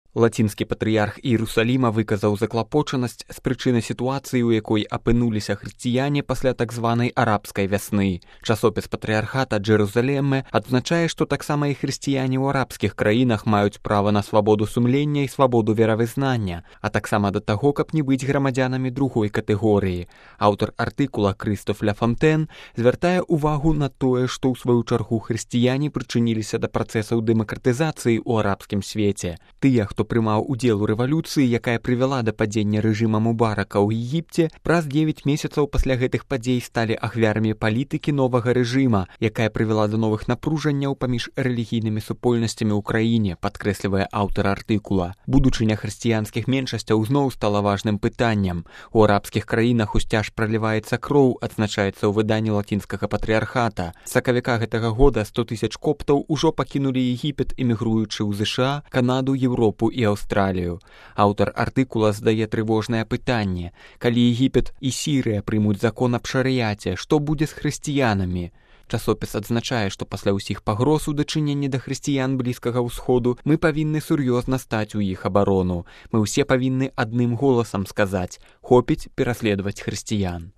Лацінскі патрыярх Іерусаліма выказаў заклапочанасць з прычыны сітуацыі, у якой апынуліся хрысціяне пасля так званай арабскай вясны. Часопіс патрыярхата Джерузалеме адзначае, што таксама і хрысціяне ў арабскіх краінах маюць права на свабоду сумлення і свабоду веравызнання, а таксама да таго, каб не быць грамадзянамі другой катэгорыі. Аўтар артыкула Крыстоф Ля Фонтен звяртае ўвагу на тое, што ў сваю чаргу хрысціяне прычыніліся да працэсаў дэмакратызацыі ў арабскім свеце. Тыя, хто прымаў удзел у рэвалюцыі, якая прывяла да падзення рэжыма Мубарака ў Егіпце, праз 9 месяцаў пасля гэтых падзей сталі ахвярамі палітыкі новага рэжыма, якая прывяла да новых напружанняў паміж рэлігійнымі супольнасцямі ў краіне, падкрэслівае аўтар артыкула. Будучыня хрысціянскіх меншасцяў зноў стала важным пытаннем. У арабскіх краінах усцяж праліваецца кроў, адзначаецца ў выданні лацінскага патрыярхата. З сакавіка гэтага года 100 000 коптаў ужо пакінулі Егіпет, эмігруючы ў ЗША, Канаду, Еўропу і Аўстралію. Аўтар артыкула задае трывожнае пытанне. Калі Егіпет і Сірыя прымуць закон аб шарыяце, што будзе з хрысціянамі? Часопіс адзначае, што пасля ўсіх пагроз у дачыненні да хрысціян Блізкага ўсходу мы павінны сур'ёзна стаць у іх абарону. Мы ўсе павінны адным голасам сказаць: хопіць пераследаваць хрысціян.